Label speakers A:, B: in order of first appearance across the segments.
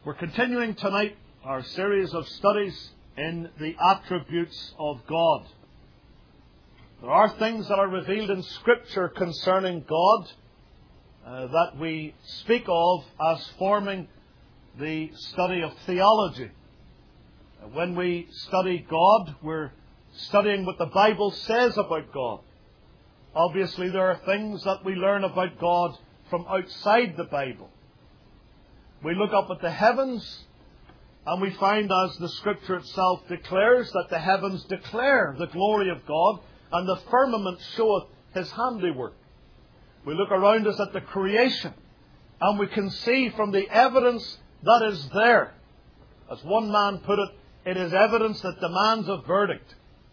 A: We're continuing tonight our series of studies in the attributes of God. There are things that are revealed in Scripture concerning God that we speak of as forming the study of theology. When we study God, we're studying what the Bible says about God. Obviously, there are things that we learn about God from outside the Bible. We look up at the heavens and we find, as the Scripture itself declares, that the heavens declare the glory of God and the firmament showeth His handiwork. We look around us at the creation and we can see from the evidence that is there. As one man put it, it is evidence that demands a verdict.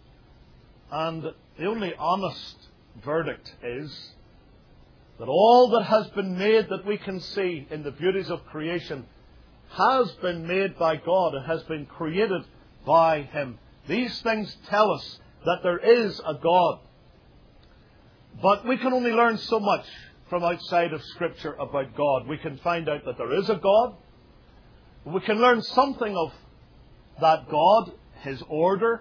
A: And the only honest verdict is that all that has been made that we can see in the beauties of creation has been made by God. It has been created by Him. These things tell us that there is a God. But we can only learn so much from outside of Scripture about God. We can find out that there is a God. We can learn something of that God, His order,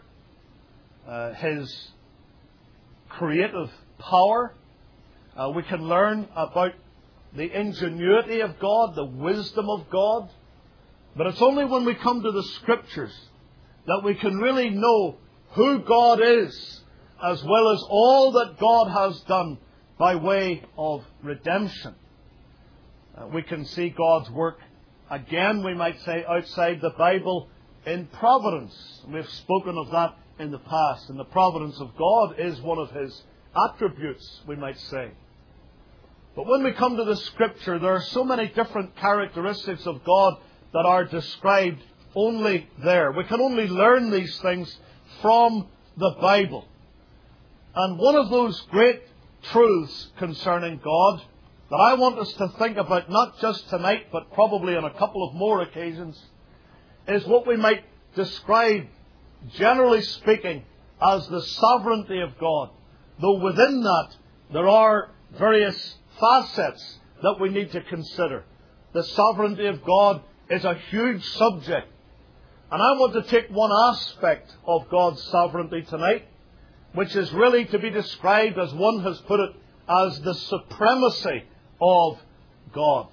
A: His creative power. We can learn about the ingenuity of God, the wisdom of God. But it's only when we come to the Scriptures that we can really know who God is, as well as all that God has done by way of redemption. We can see God's work, again, we might say, outside the Bible in providence. We've spoken of that in the past. And the providence of God is one of His attributes, we might say. But when we come to the Scripture, there are so many different characteristics of God that are described only there. We can only learn these things from the Bible. And one of those great truths concerning God that I want us to think about, not just tonight, but probably on a couple of more occasions, is what we might describe, generally speaking, as the sovereignty of God. Though within that, there are various facets that we need to consider. The sovereignty of God is a huge subject. And I want to take one aspect of God's sovereignty tonight, which is really to be described, as one has put it, as the supremacy of God.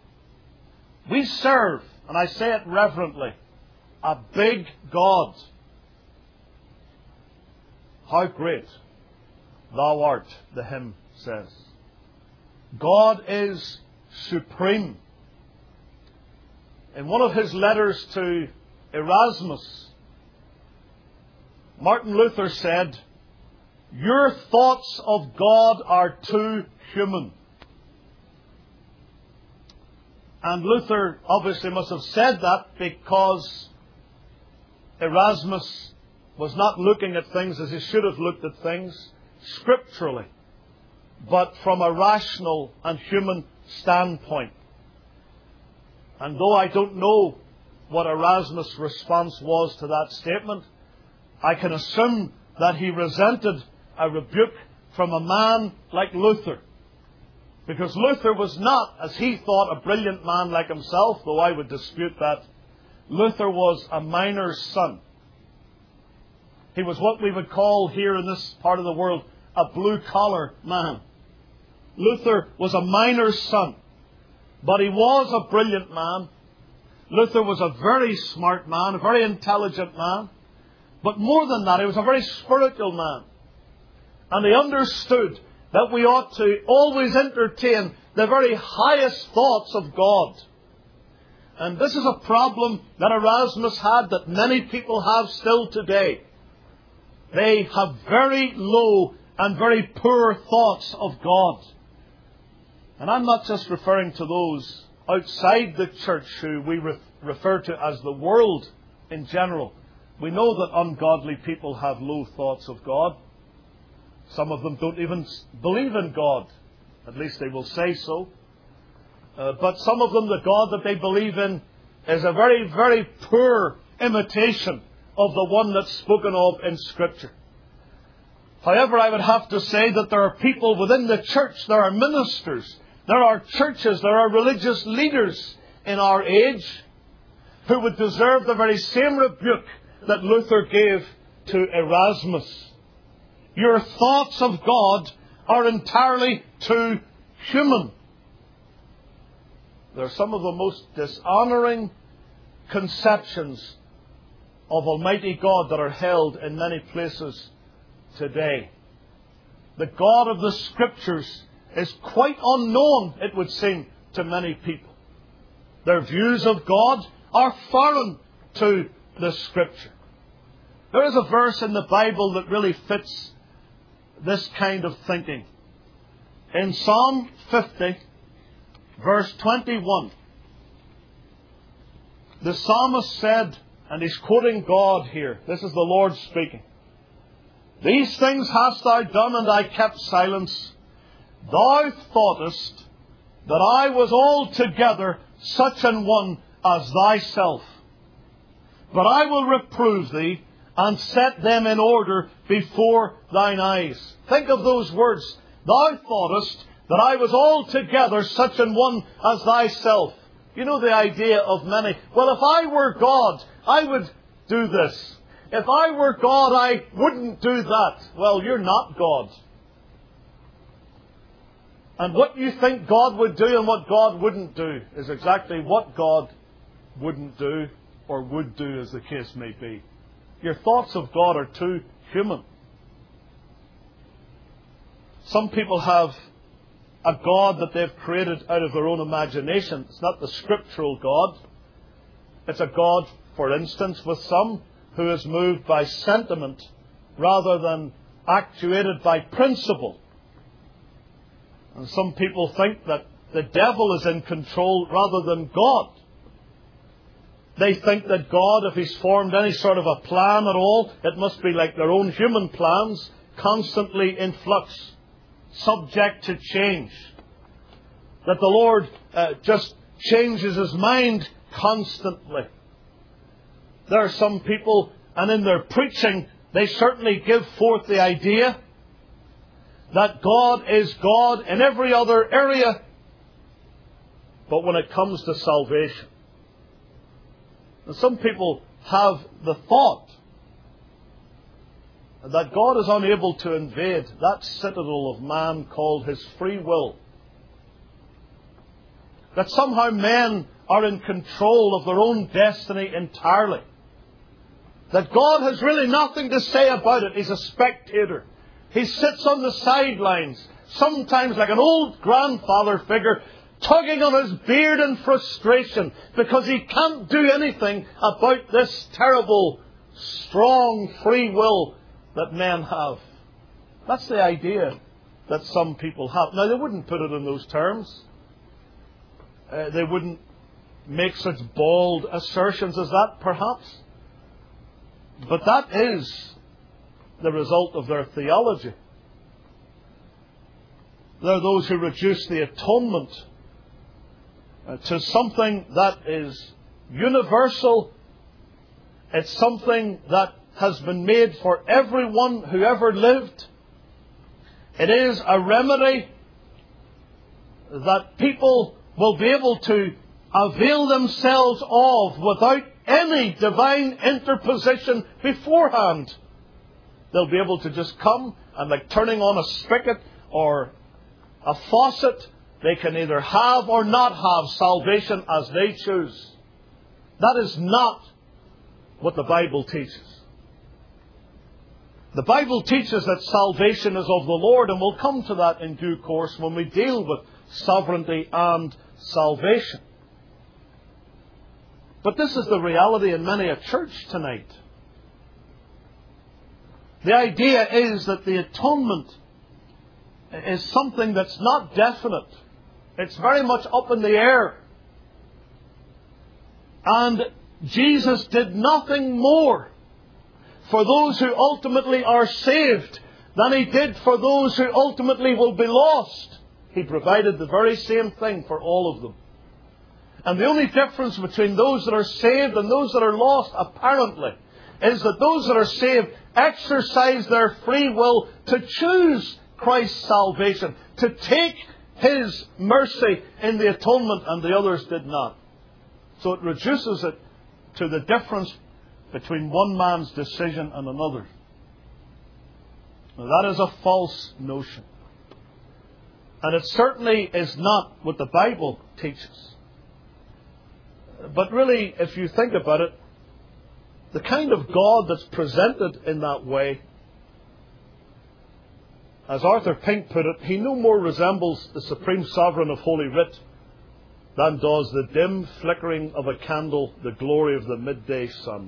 A: We serve, and I say it reverently, a big God. How great thou art, the hymn says. God is supreme. In one of his letters to Erasmus, Martin Luther said, "Your thoughts of God are too human." And Luther obviously must have said that because Erasmus was not looking at things as he should have looked at things scripturally, but from a rational and human standpoint. And though I don't know what Erasmus' response was to that statement, I can assume that he resented a rebuke from a man like Luther. Because Luther was not, as he thought, a brilliant man like himself, though I would dispute that. Luther was a miner's son. He was what we would call here in this part of the world a blue-collar man. Luther was a miner's son, but he was a brilliant man. Luther was a very smart man, a very intelligent man. But more than that, he was a very spiritual man. And he understood that we ought to always entertain the very highest thoughts of God. And this is a problem that Erasmus had, that many people have still today. They have very low and very poor thoughts of God. And I'm not just referring to those outside the church who we refer to as the world in general. We know that ungodly people have low thoughts of God. Some of them don't even believe in God. At least they will say so. But some of them, the God that they believe in is a very, very poor imitation of the one that's spoken of in Scripture. However, I would have to say that there are people within the church, there are ministers, there are churches, there are religious leaders in our age who would deserve the very same rebuke that Luther gave to Erasmus. Your thoughts of God are entirely too human. They're some of the most dishonouring conceptions of Almighty God that are held in many places today. The God of the Scriptures is quite unknown, it would seem, to many people. Their views of God are foreign to the Scripture. There is a verse in the Bible that really fits this kind of thinking. In Psalm 50, verse 21, the psalmist said, and he's quoting God here, this is the Lord speaking, "These things hast thou done, and I kept silence. Thou thoughtest that I was altogether such an one as thyself. But I will reprove thee, and set them in order before thine eyes." Think of those words. Thou thoughtest that I was altogether such an one as thyself. You know the idea of many, well, if I were God, I would do this. If I were God, I wouldn't do that. Well, you're not God. And what you think God would do and what God wouldn't do is exactly what God wouldn't do or would do, as the case may be. Your thoughts of God are too human. Some people have a God that they've created out of their own imagination. It's not the scriptural God. It's a God, for instance, with some who is moved by sentiment rather than actuated by principle. And some people think that the devil is in control rather than God. They think that God, if He's formed any sort of a plan at all, it must be like their own human plans, constantly in flux, subject to change. That the Lord just changes His mind constantly. There are some people, and in their preaching, they certainly give forth the idea that God is God in every other area, but when it comes to salvation. And some people have the thought that God is unable to invade that citadel of man called his free will. That somehow men are in control of their own destiny entirely. That God has really nothing to say about it. He's a spectator. He sits on the sidelines, sometimes like an old grandfather figure, tugging on his beard in frustration because he can't do anything about this terrible, strong free will that men have. That's the idea that some people have. Now, they wouldn't put it in those terms. They wouldn't make such bald assertions as that, perhaps. But that is the result of their theology. There are those who reduce the atonement to something that is universal. It's something that has been made for everyone who ever lived. It is a remedy that people will be able to avail themselves of without any divine interposition beforehand. They'll be able to just come and, like turning on a spigot or a faucet, they can either have or not have salvation as they choose. That is not what the Bible teaches. The Bible teaches that salvation is of the Lord, and we'll come to that in due course when we deal with sovereignty and salvation. But this is the reality in many a church tonight. The idea is that the atonement is something that's not definite. It's very much up in the air. And Jesus did nothing more for those who ultimately are saved than He did for those who ultimately will be lost. He provided the very same thing for all of them. And the only difference between those that are saved and those that are lost, apparently, is that those that are saved exercise their free will to choose Christ's salvation, to take His mercy in the atonement, and the others did not. So it reduces it to the difference between one man's decision and another. Now, that is a false notion. And it certainly is not what the Bible teaches. But really, if you think about it, the kind of God that's presented in that way, as Arthur Pink put it, he no more resembles the supreme sovereign of Holy Writ than does the dim flickering of a candle the glory of the midday sun.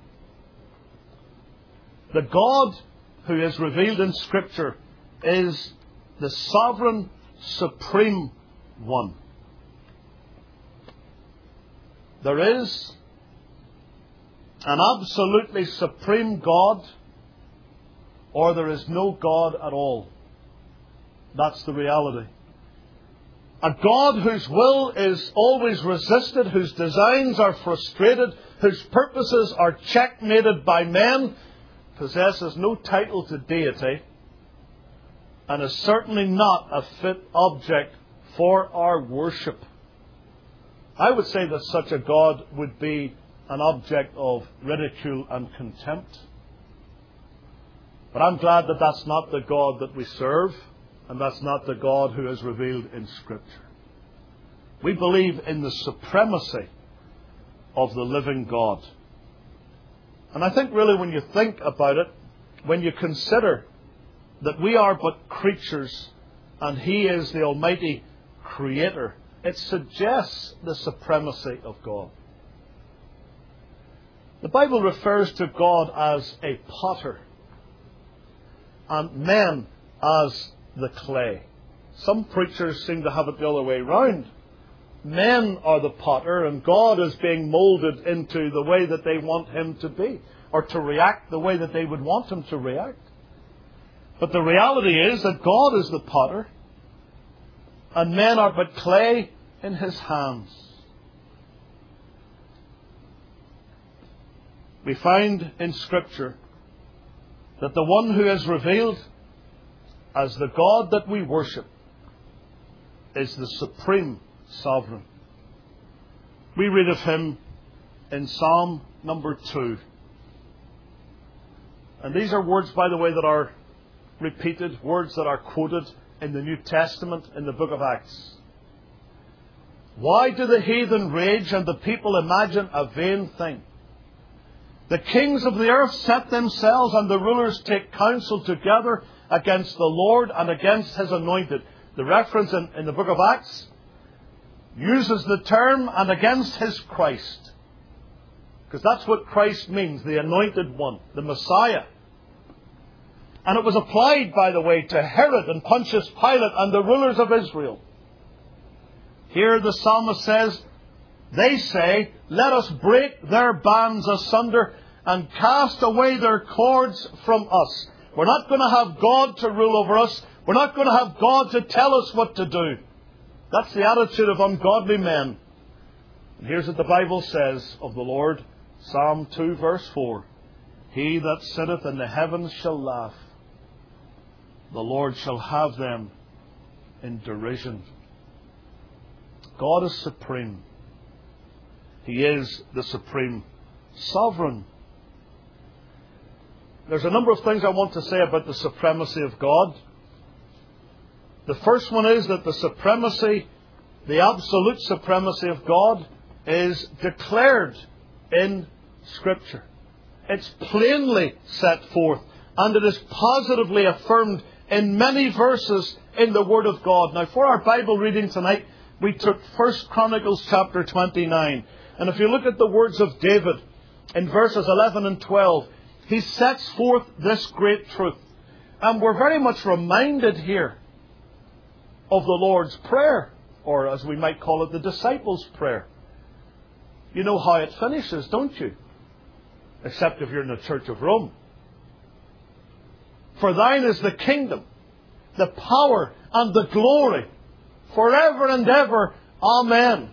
A: The God who is revealed in Scripture is the sovereign, supreme one. There is an absolutely supreme God, or there is no God at all. That's the reality. A God whose will is always resisted, whose designs are frustrated, whose purposes are checkmated by men, possesses no title to deity, and is certainly not a fit object for our worship. I would say that such a God would be an object of ridicule and contempt. But I'm glad that that's not the God that we serve, and that's not the God who is revealed in Scripture. We believe in the supremacy of the living God. And I think really when you think about it, when you consider that we are but creatures and He is the Almighty Creator, it suggests the supremacy of God. The Bible refers to God as a potter and men as the clay. Some preachers seem to have it the other way round. Men are the potter and God is being moulded into the way that they want Him to be, or to react the way that they would want Him to react. But the reality is that God is the potter and men are but clay in His hands. We find in Scripture that the one who is revealed as the God that we worship is the supreme sovereign. We read of Him in Psalm number 2. And these are words, by the way, that are repeated, words that are quoted in the New Testament in the book of Acts. Why do the heathen rage and the people imagine a vain thing? The kings of the earth set themselves and the rulers take counsel together against the Lord and against His anointed. The reference in the book of Acts uses the term and against His Christ. Because that's what Christ means, the anointed one, the Messiah. And it was applied, by the way, to Herod and Pontius Pilate and the rulers of Israel. Here the psalmist says, they say, let us break their bands asunder and cast away their cords from us. We're not going to have God to rule over us. We're not going to have God to tell us what to do. That's the attitude of ungodly men. And here's what the Bible says of the Lord. Psalm 2 verse 4. He that sitteth in the heavens shall laugh. The Lord shall have them in derision. God is supreme. He is the supreme sovereign. There's a number of things I want to say about the supremacy of God. The first one is that the supremacy, the absolute supremacy of God is declared in Scripture. It's plainly set forth and it is positively affirmed in many verses in the Word of God. Now, for our Bible reading tonight, we took 1 Chronicles chapter 29. And if you look at the words of David in verses 11 and 12, he sets forth this great truth. And we're very much reminded here of the Lord's Prayer, or as we might call it, the disciples' prayer. You know how it finishes, don't you? Except if you're in the Church of Rome. For thine is the kingdom, the power, and the glory, forever and ever. Amen.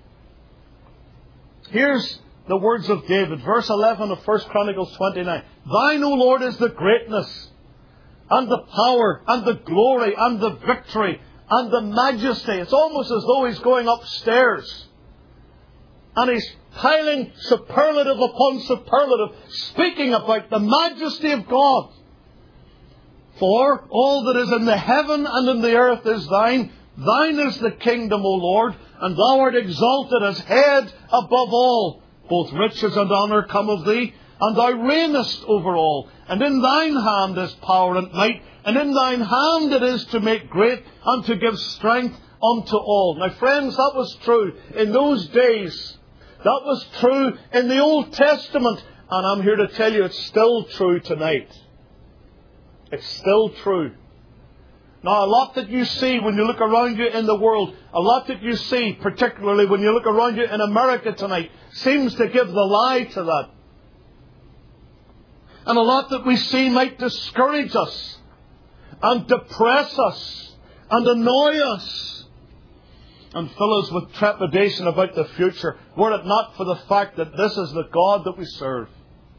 A: Here's the words of David, verse 11 of 1 Chronicles 29. Thine, O Lord, is the greatness, and the power, and the glory, and the victory, and the majesty. It's almost as though he's going upstairs. And he's piling superlative upon superlative, speaking about the majesty of God. For all that is in the heaven and in the earth is thine. Thine is the kingdom, O Lord, and thou art exalted as head above all. Both riches and honour come of thee, and thou reignest over all. And in thine hand is power and might, and in thine hand it is to make great and to give strength unto all. Now, friends, that was true in those days. That was true in the Old Testament. And I'm here to tell you it's still true tonight. It's still true. Now, a lot that you see when you look around you in the world, a lot that you see, particularly when you look around you in America tonight, seems to give the lie to that. And a lot that we see might discourage us and depress us and annoy us and fill us with trepidation about the future, were it not for the fact that this is the God that we serve.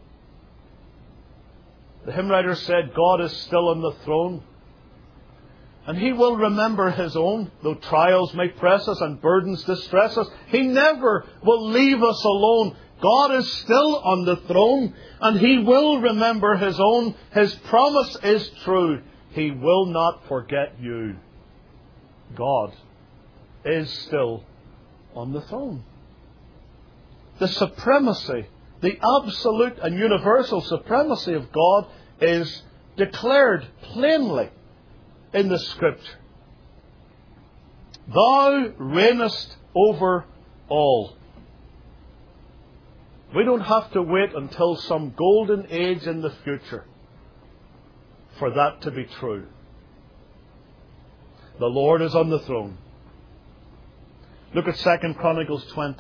A: The hymn writer said, God is still on the throne, and He will remember His own. Though trials may press us and burdens distress us, He never will leave us alone. God is still on the throne, and He will remember His own. His promise is true. He will not forget you. God is still on the throne. The supremacy, the absolute and universal supremacy of God is declared plainly in the Scripture. Thou reignest over all. We don't have to wait until some golden age in the future for that to be true. The Lord is on the throne. Look at 2 Chronicles 20.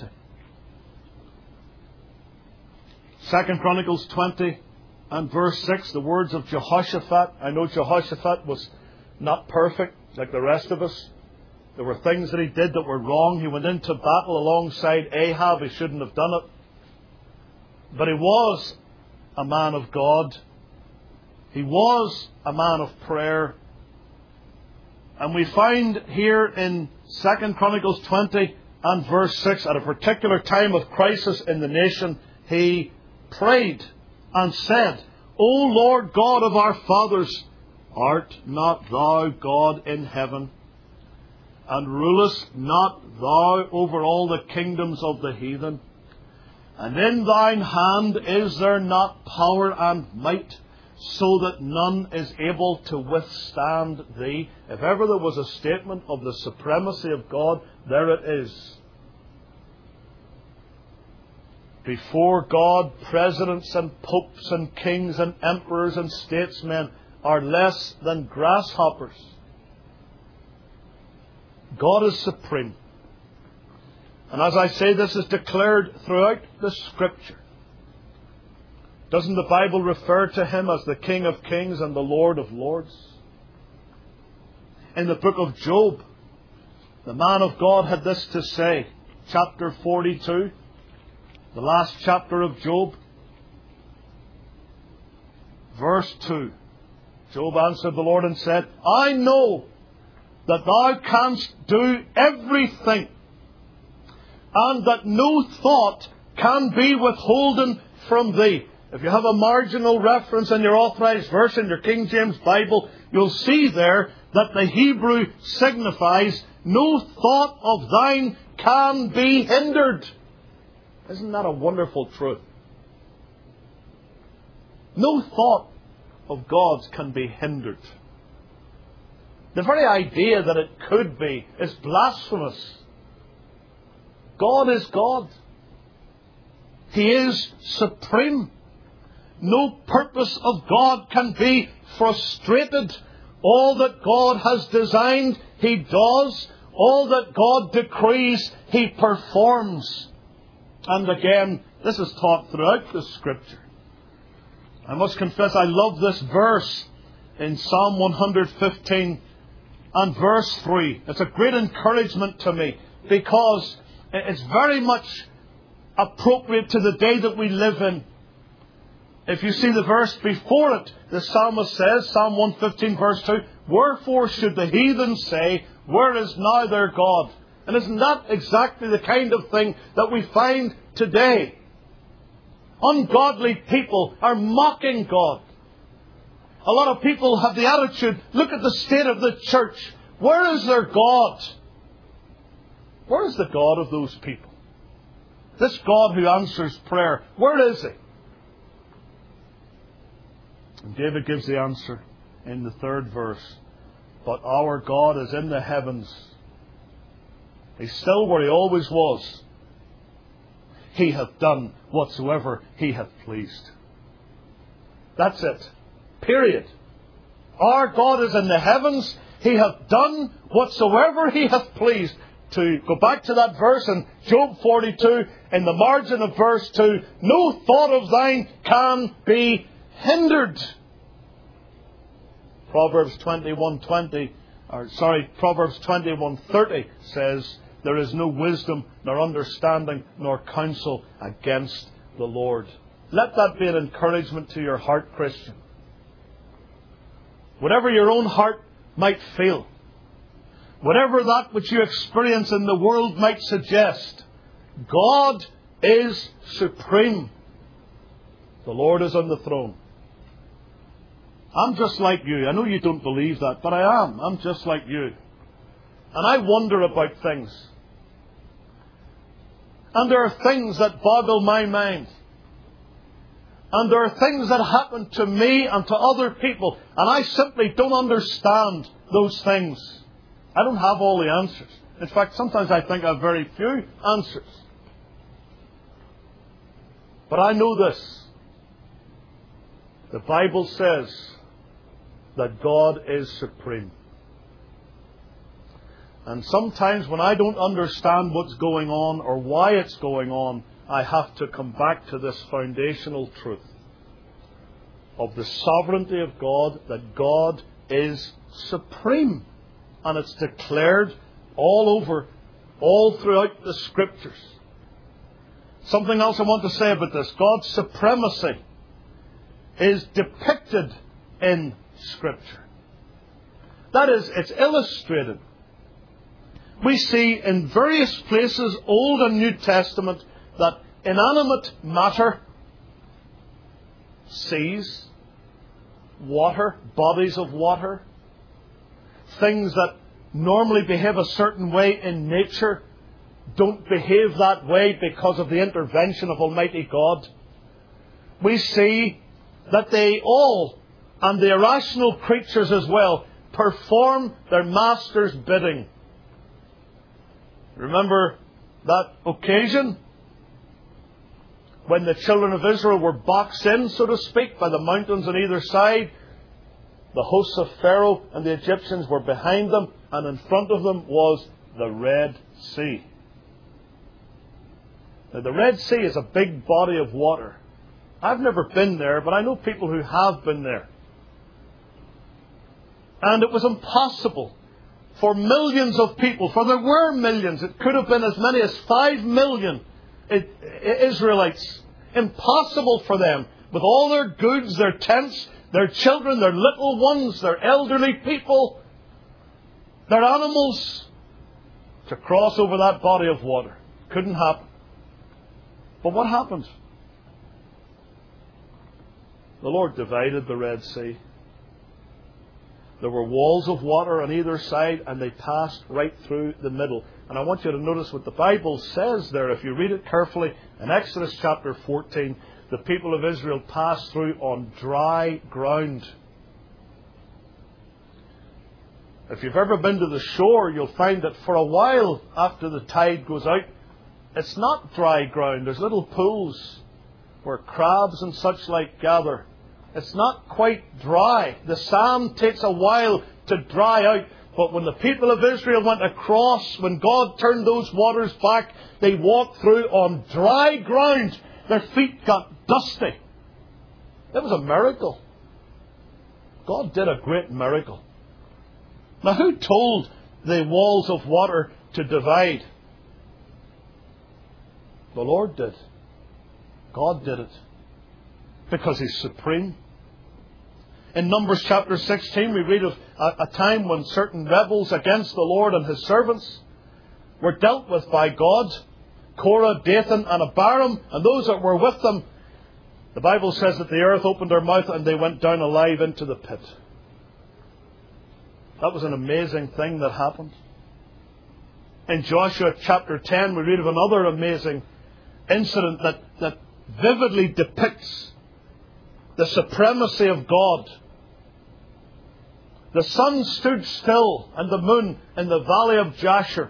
A: 2 Chronicles 20 and verse 6, the words of Jehoshaphat. I know Jehoshaphat was not perfect like the rest of us. There were things that he did that were wrong. He went into battle alongside Ahab. He shouldn't have done it. But he was a man of God. He was a man of prayer. And we find here in 2 Chronicles 20 and verse 6, at a particular time of crisis in the nation, he prayed and said, O Lord God of our fathers, art not thou God in heaven? And rulest not thou over all the kingdoms of the heathen? And in thine hand is there not power and might, so that none is able to withstand thee? If ever there was a statement of the supremacy of God, there it is. Before God, presidents and popes and kings and emperors and statesmen are less than grasshoppers. God is supreme. And as I say, this is declared throughout the Scripture. Doesn't the Bible refer to Him as the King of Kings and the Lord of Lords? In the book of Job, the man of God had this to say, chapter 42, the last chapter of Job, verse 2. Job answered the Lord and said, I know that thou canst do everything, and that no thought can be withholden from thee. If you have a marginal reference in your authorized version, in your King James Bible, you'll see there that the Hebrew signifies no thought of thine can be hindered. Isn't that a wonderful truth? No thought of God's can be hindered. The very idea that it could be is blasphemous. God is God. He is supreme. No purpose of God can be frustrated. All that God has designed, He does. All that God decrees, He performs. And again, this is taught throughout the Scripture. I must confess I love this verse in Psalm 115 and verse 3. It's a great encouragement to me because it's very much appropriate to the day that we live in. If you see the verse before it, the psalmist says, Psalm 115 verse 2, Wherefore should the heathen say, Where is now their God? And isn't that exactly the kind of thing that we find today? Ungodly people are mocking God. A lot of people have the attitude, look at the state of the church. Where is their God? Where is the God of those people? This God who answers prayer, where is He? And David gives the answer in the 3rd verse. But our God is in the heavens. He's still where He always was. He hath done whatsoever He hath pleased. That's it. Period. Our God is in the heavens. He hath done whatsoever He hath pleased. To go back to that verse in Job 42, in the margin of verse 2, no thought of thine can be hindered. Proverbs 21:30 says, there is no wisdom, nor understanding, nor counsel against the Lord. Let that be an encouragement to your heart, Christian. Whatever your own heart might feel, whatever that which you experience in the world might suggest, God is supreme. The Lord is on the throne. I'm just like you. I know you don't believe that, but I am. I'm just like you. And I wonder about things. And there are things that boggle my mind. And there are things that happen to me and to other people. And I simply don't understand those things. I don't have all the answers. In fact, sometimes I think I have very few answers. But I know this. The Bible says that God is supreme. And sometimes when I don't understand what's going on or why it's going on, I have to come back to this foundational truth of the sovereignty of God, that God is supreme. And it's declared all over, all throughout the Scriptures. Something else I want to say about this. God's supremacy is depicted in Scripture. That is, it's illustrated. We see in various places, Old and New Testament, that inanimate matter, seas, water, bodies of water, things that normally behave a certain way in nature, don't behave that way because of the intervention of Almighty God. We see that they all, and the irrational creatures as well, perform their master's bidding. Remember that occasion when the children of Israel were boxed in, so to speak, by the mountains on either side. The hosts of Pharaoh and the Egyptians were behind them, and in front of them was the Red Sea. Now, the Red Sea is a big body of water. I've never been there, but I know people who have been there. And it was impossible for millions of people, for there were millions, it could have been as many as 5 million Israelites. Impossible for them, with all their goods, their tents, their children, their little ones, their elderly people, their animals, to cross over that body of water. Couldn't happen. But what happened? The Lord divided the Red Sea. There were walls of water on either side, and they passed right through the middle. And I want you to notice what the Bible says there. If you read it carefully, in Exodus chapter 14, the people of Israel passed through on dry ground. If you've ever been to the shore, you'll find that for a while after the tide goes out, it's not dry ground. There's little pools where crabs and such like gather. It's not quite dry. The sand takes a while to dry out. But when the people of Israel went across, when God turned those waters back, they walked through on dry ground. Their feet got dusty. It was a miracle. God did a great miracle. Now, who told the walls of water to divide? The Lord did. God did it. Because He's supreme. In Numbers chapter 16, we read of a time when certain rebels against the Lord and His servants, were dealt with by God. Korah, Dathan and Abiram, and those that were with them, the Bible says that the earth opened her mouth and they went down alive into the pit. That was an amazing thing that happened. In Joshua chapter 10, we read of another amazing incident that vividly depicts the supremacy of God. The sun stood still and the moon in the valley of Jasher.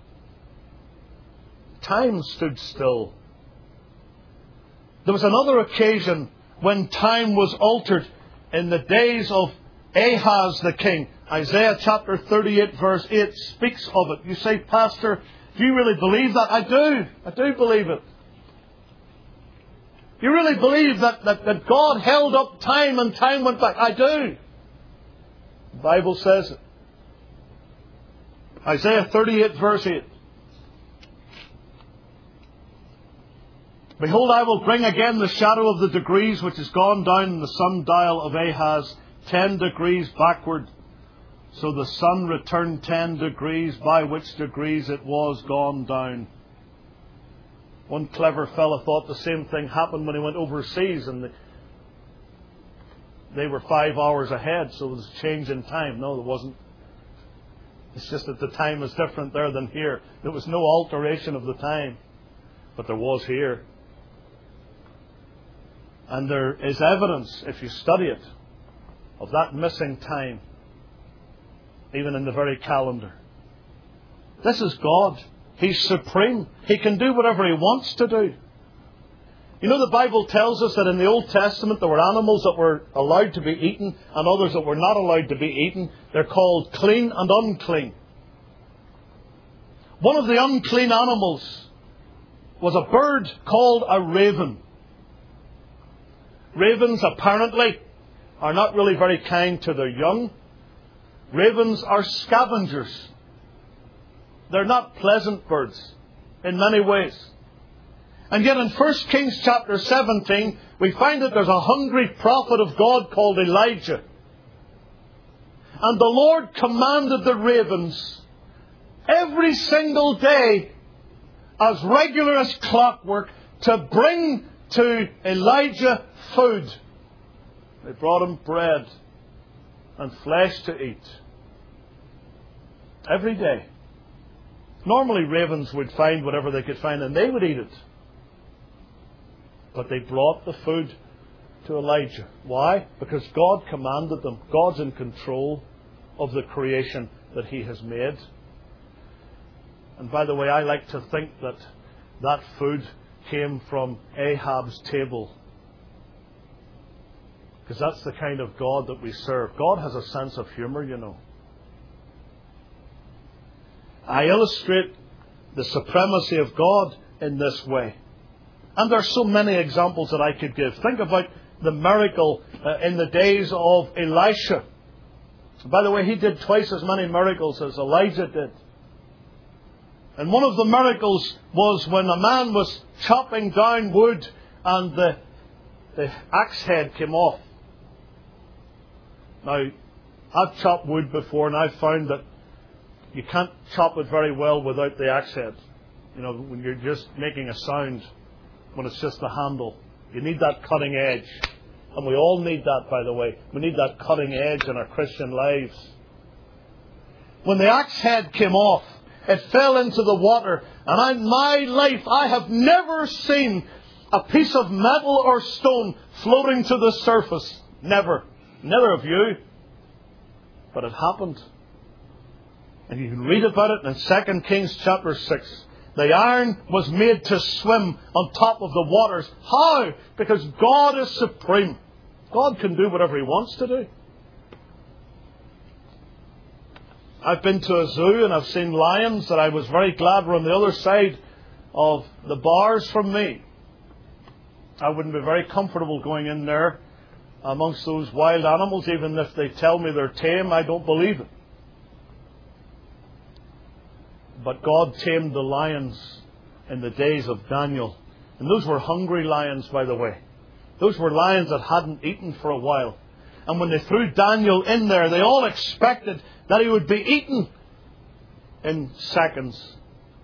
A: Time stood still. There was another occasion when time was altered in the days of Ahaz the king. Isaiah chapter 38 verse 8 speaks of it. You say, Pastor, do you really believe that? I do. I do believe it. You really believe that God held up time and time went back? I do. The Bible says it. Isaiah 38 verse 8. Behold, I will bring again the shadow of the degrees which is gone down in the sundial of Ahaz 10 degrees backward. So the sun returned 10 degrees, by which degrees it was gone down. One clever fellow thought the same thing happened when he went overseas and they were 5 hours ahead, so there was a change in time. No, there wasn't. It's just that the time is different there than here. There was no alteration of the time, but there was here. And there is evidence, if you study it, of that missing time, even in the very calendar. This is God. He's supreme. He can do whatever He wants to do. You know, the Bible tells us that in the Old Testament there were animals that were allowed to be eaten and others that were not allowed to be eaten. They're called clean and unclean. One of the unclean animals was a bird called a raven. Ravens apparently are not really very kind to their young. Ravens are scavengers. They're not pleasant birds in many ways. And yet in 1 Kings chapter 17, we find that there's a hungry prophet of God called Elijah. And the Lord commanded the ravens every single day, as regular as clockwork, to bring to Elijah food. They brought him bread and flesh to eat. Every day. Normally ravens would find whatever they could find and they would eat it. But they brought the food to Elijah. Why? Because God commanded them. God's in control of the creation that He has made. And by the way, I like to think that that food came from Ahab's table. Because that's the kind of God that we serve. God has a sense of humour, you know. I illustrate the supremacy of God in this way. And there are so many examples that I could give. Think about the miracle in the days of Elisha. By the way, he did twice as many miracles as Elijah did. And one of the miracles was when a man was chopping down wood and the axe head came off. Now, I've chopped wood before and I've found that you can't chop it very well without the axe head. You know, when you're just making a sound, when it's just the handle. You need that cutting edge. And we all need that, by the way. We need that cutting edge in our Christian lives. When the axe head came off, it fell into the water. And in my life, I have never seen a piece of metal or stone floating to the surface. Never. Neither of you. But it happened. And you can read about it in 2 Kings chapter 6. The iron was made to swim on top of the waters. How? Because God is supreme. God can do whatever He wants to do. I've been to a zoo and I've seen lions that I was very glad were on the other side of the bars from me. I wouldn't be very comfortable going in there amongst those wild animals. Even if they tell me they're tame, I don't believe it. But God tamed the lions in the days of Daniel. And those were hungry lions, by the way. Those were lions that hadn't eaten for a while. And when they threw Daniel in there, they all expected that he would be eaten in seconds.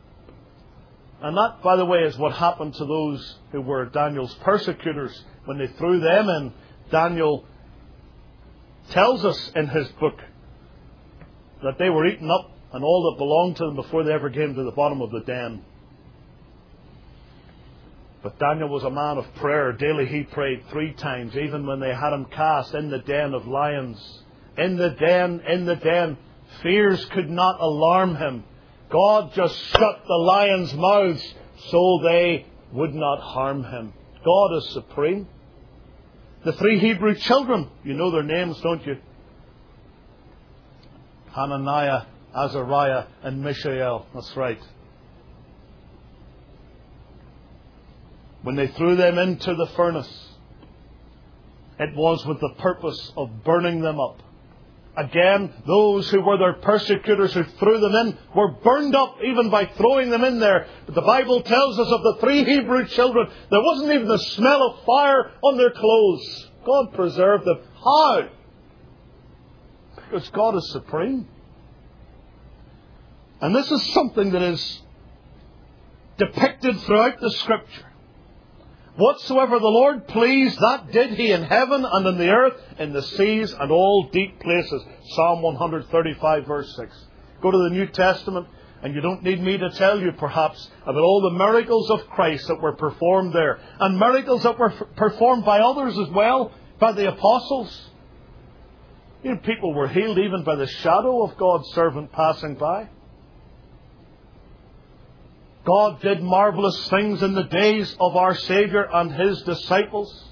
A: And that, by the way, is what happened to those who were Daniel's persecutors. When they threw them in, Daniel tells us in his book that they were eaten up and all that belonged to them before they ever came to the bottom of the den. But Daniel was a man of prayer. Daily he prayed 3 times, even when they had him cast in the den of lions. In the den. Fears could not alarm him. God just shut the lions' mouths so they would not harm him. God is supreme. The 3 Hebrew children, you know their names, don't you? Hananiah, Azariah, and Mishael. That's right. When they threw them into the furnace, it was with the purpose of burning them up. Again, those who were their persecutors who threw them in were burned up even by throwing them in there. But the Bible tells us of the 3 Hebrew children, there wasn't even the smell of fire on their clothes. God preserved them. How? Because God is supreme. And this is something that is depicted throughout the Scripture. Whatsoever the Lord pleased, that did He in heaven and in the earth, in the seas and all deep places. Psalm 135 verse 6. Go to the New Testament and you don't need me to tell you perhaps about all the miracles of Christ that were performed there. And miracles that were performed by others as well, by the apostles. You know, people were healed even by the shadow of God's servant passing by. God did marvelous things in the days of our Saviour and His disciples.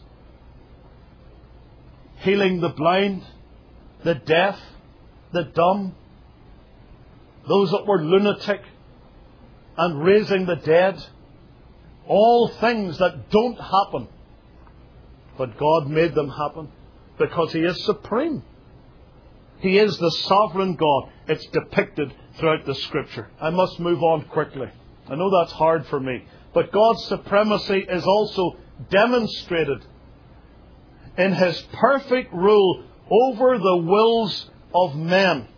A: Healing the blind, the deaf, the dumb, those that were lunatic, and raising the dead. All things that don't happen. But God made them happen because He is supreme. He is the sovereign God. It's depicted throughout the Scripture. I must move on quickly. I know that's hard for me. But God's supremacy is also demonstrated in His perfect rule over the wills of men.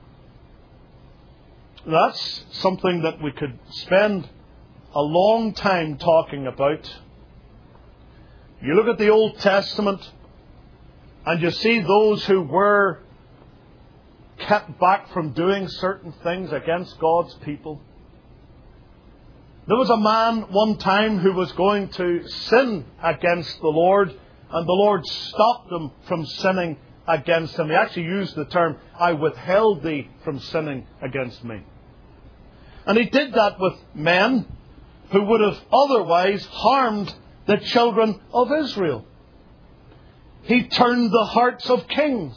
A: That's something that we could spend a long time talking about. You look at the Old Testament and you see those who were kept back from doing certain things against God's people. There was a man one time who was going to sin against the Lord, and the Lord stopped him from sinning against him. He actually used the term, I withheld thee from sinning against me. And He did that with men who would have otherwise harmed the children of Israel. He turned the hearts of kings.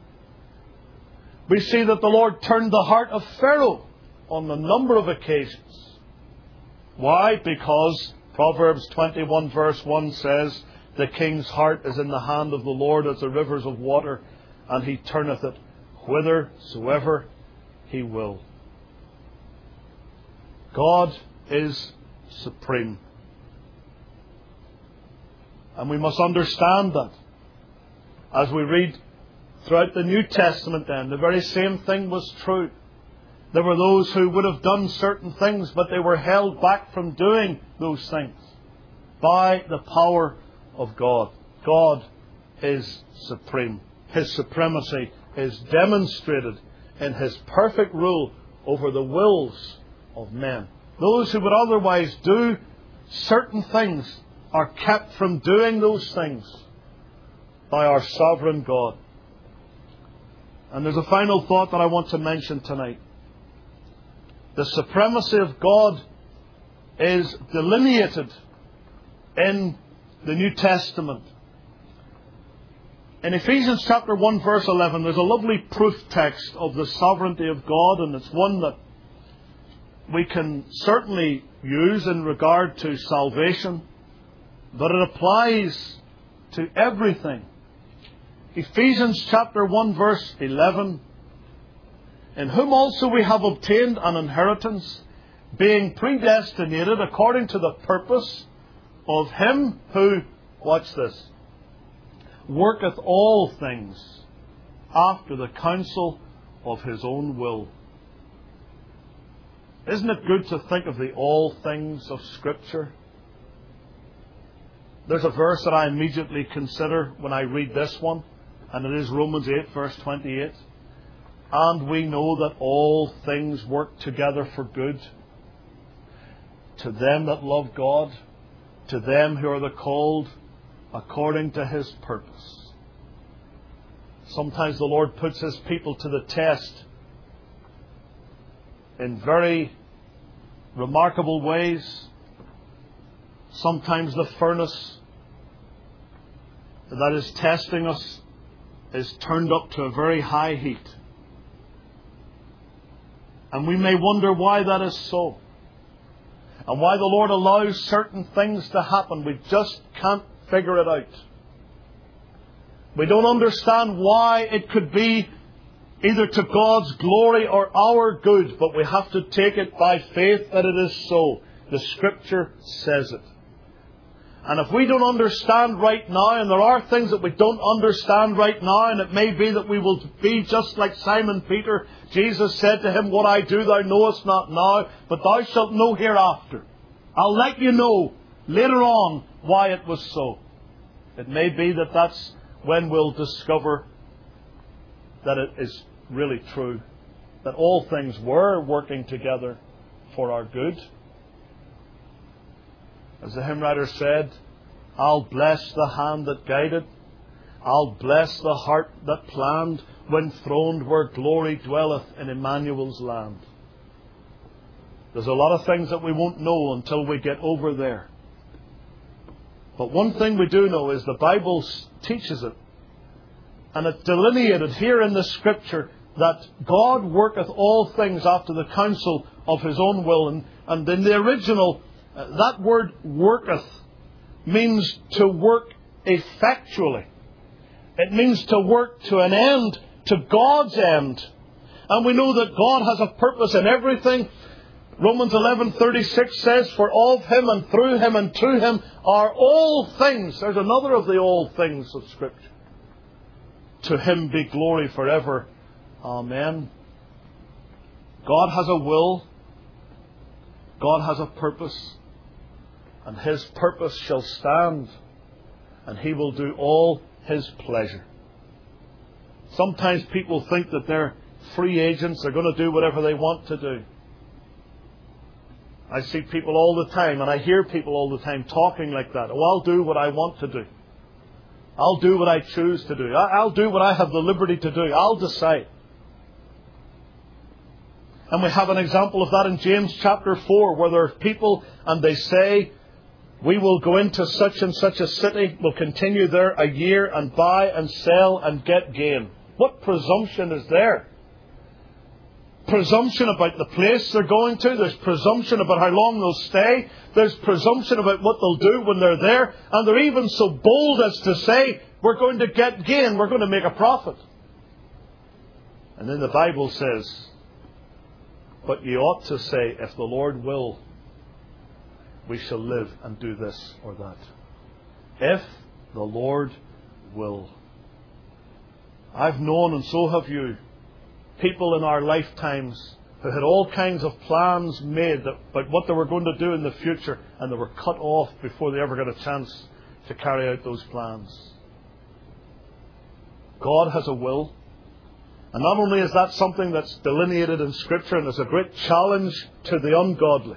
A: We see that the Lord turned the heart of Pharaoh on a number of occasions. Why? Because Proverbs 21 verse 1 says, the king's heart is in the hand of the Lord as the rivers of water, and He turneth it whithersoever He will. God is supreme. And we must understand that. As we read throughout the New Testament then, the very same thing was true. There were those who would have done certain things, but they were held back from doing those things by the power of God. God is supreme. His supremacy is demonstrated in His perfect rule over the wills of men. Those who would otherwise do certain things are kept from doing those things by our sovereign God. And there's a final thought that I want to mention tonight. The supremacy of God is delineated in the New Testament. In Ephesians chapter 1 verse 11, there's a lovely proof text of the sovereignty of God, and it's one that we can certainly use in regard to salvation, but it applies to everything. Ephesians chapter 1 verse 11, in whom also we have obtained an inheritance, being predestinated according to the purpose of Him who, watch this, worketh all things after the counsel of His own will. Isn't it good to think of the all things of Scripture? There's a verse that I immediately consider when I read this one, and it is Romans 8, verse 28. And we know that all things work together for good to them that love God, to them who are the called according to His purpose. Sometimes the Lord puts His people to the test in very remarkable ways. Sometimes the furnace that is testing us is turned up to a very high heat. And we may wonder why that is so. And why the Lord allows certain things to happen. We just can't figure it out. We don't understand why it could be either to God's glory or our good, but we have to take it by faith that it is so. The Scripture says it. And if we don't understand right now, and there are things that we don't understand right now, and it may be that we will be just like Simon Peter. Jesus said to him, "What I do thou knowest not now, but thou shalt know hereafter." I'll let you know later on why it was so. It may be that that's when we'll discover that it is really true, that all things were working together for our good. As the hymn writer said, "I'll bless the hand that guided, I'll bless the heart that planned, when throned where glory dwelleth in Emmanuel's land." There's a lot of things that we won't know until we get over there. But one thing we do know is the Bible teaches it. And it's delineated here in the Scripture that God worketh all things after the counsel of His own will. And in the original, that word worketh means to work effectually. It means to work to an end, to God's end. And we know that God has a purpose in everything. Romans 11:36 says, "For of Him and through Him and to Him are all things." There's another of the all things of Scripture. "To Him be glory forever. Amen." God has a will. God has a purpose. And His purpose shall stand. And He will do all His pleasure. Sometimes people think that they're free agents. They're going to do whatever they want to do. I see people all the time, and I hear people all the time talking like that. "Oh, I'll do what I want to do. I'll do what I choose to do. I'll do what I have the liberty to do. I'll decide." And we have an example of that in James chapter 4, where there are people and they say, "We will go into such and such a city, we'll continue there a year and buy and sell and get gain." What presumption is there? Presumption about the place they're going to. There's presumption about how long they'll stay. There's presumption about what they'll do when they're there. And they're even so bold as to say, "We're going to get gain. We're going to make a profit." And then the Bible says, "But ye ought to say, if the Lord will, we shall live and do this or that." If the Lord will. I've known, and so have you, people in our lifetimes who had all kinds of plans made about what they were going to do in the future, and they were cut off before they ever got a chance to carry out those plans. God has a will. And not only is that something that's delineated in Scripture and is a great challenge to the ungodly,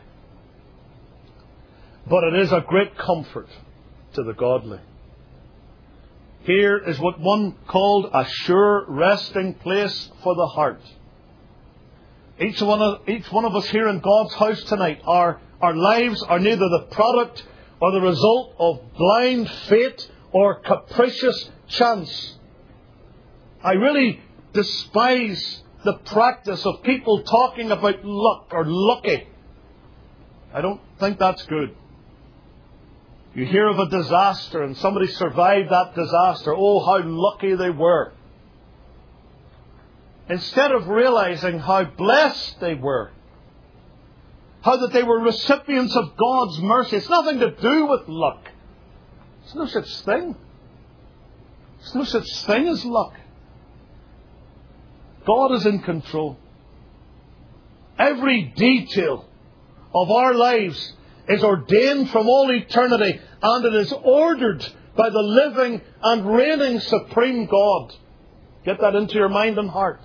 A: but it is a great comfort to the godly. Here is what one called a sure resting place for the heart. Each one of us here in God's house tonight, our lives are neither the product or the result of blind fate or capricious chance. I really despise the practice of people talking about luck or lucky. I don't think that's good. You hear of a disaster and somebody survived that disaster. Oh, how lucky they were. Instead of realizing how blessed they were, how that they were recipients of God's mercy. It's nothing to do with luck. There's no such thing. There's no such thing as luck. God is in control. Every detail of our lives is ordained from all eternity, and it is ordered by the living and reigning supreme God. Get that into your mind and heart.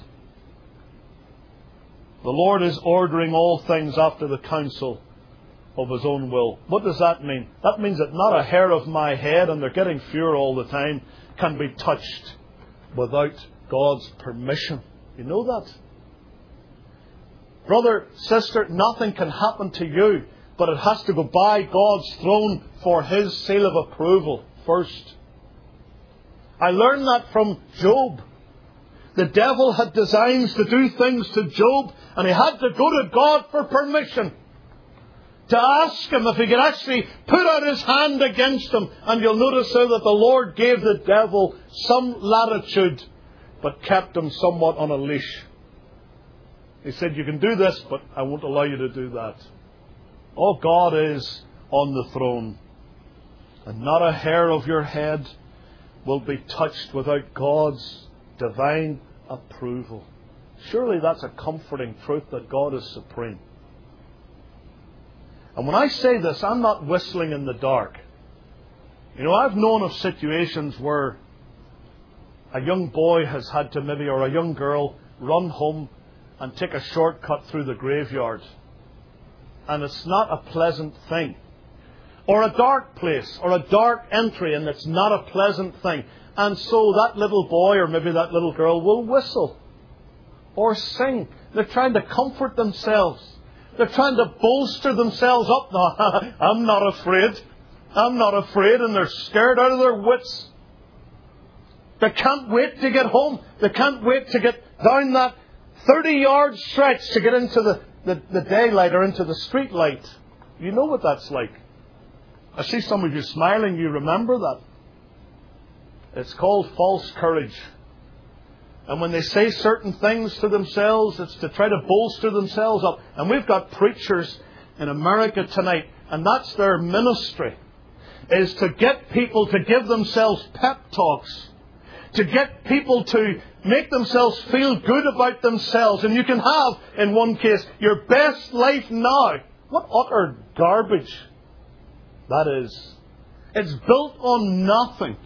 A: The Lord is ordering all things after the counsel of His own will. What does that mean? That means that not a hair of my head, and they're getting fewer all the time, can be touched without God's permission. You know that? Brother, sister, nothing can happen to you, but it has to go by God's throne for His seal of approval first. I learned that from Job. The devil had designs to do things to Job, and he had to go to God for permission, to ask Him if he could actually put out his hand against him. And you'll notice there that the Lord gave the devil some latitude, but kept him somewhat on a leash. He said, you can do this, but I won't allow you to do that. Oh, God is on the throne, and not a hair of your head will be touched without God's divine approval. Surely that's a comforting truth, that God is supreme. And when I say this, I'm not whistling in the dark. You know, I've known of situations where a young boy has had to maybe, or a young girl, run home and take a shortcut through the graveyard. And it's not a pleasant thing. Or a dark place, or a dark entry, and it's not a pleasant thing. And so that little boy, or maybe that little girl, will whistle or sing. They're trying to comfort themselves. They're trying to bolster themselves up. No, I'm not afraid. I'm not afraid. And they're scared out of their wits. They can't wait to get home. They can't wait to get down that 30-yard stretch to get into the daylight or into the street light. You know what that's like. I see some of you smiling. You remember that. It's called false courage. And when they say certain things to themselves, it's to try to bolster themselves up. And we've got preachers in America tonight, and that's their ministry, is to get people to give themselves pep talks, to get people to make themselves feel good about themselves. And you can have, in one case, your best life now. What utter garbage that is. It's built on nothing.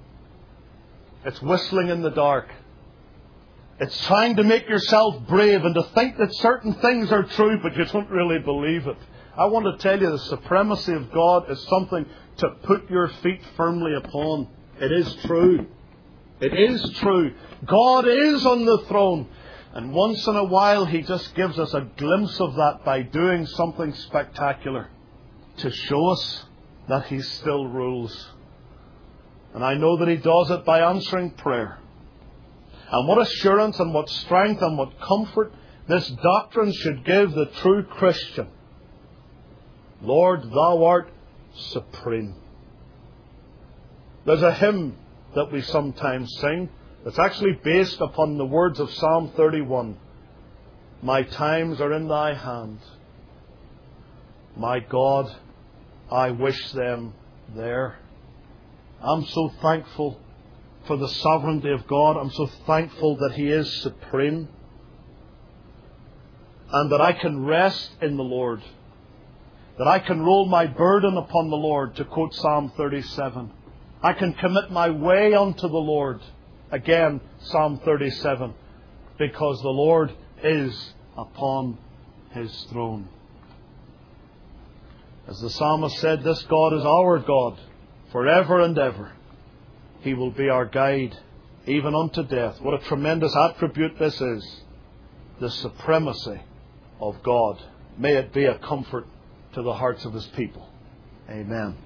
A: It's whistling in the dark. It's trying to make yourself brave and to think that certain things are true, but you don't really believe it. I want to tell you, the supremacy of God is something to put your feet firmly upon. It is true. It is true. God is on the throne. And once in a while He just gives us a glimpse of that by doing something spectacular to show us that He still rules. And I know that He does it by answering prayer. And what assurance and what strength and what comfort this doctrine should give the true Christian. Lord, Thou art supreme. There's a hymn that we sometimes sing that's actually based upon the words of Psalm 31. My times are in Thy hand. My God, I wish them there. I'm so thankful for the sovereignty of God. I'm so thankful that He is supreme. And that I can rest in the Lord. That I can roll my burden upon the Lord, to quote Psalm 37. I can commit my way unto the Lord. Again, Psalm 37. Because the Lord is upon His throne. As the psalmist said, this God is our God forever and ever. He will be our guide, even unto death. What a tremendous attribute this is. The supremacy of God. May it be a comfort to the hearts of His people. Amen.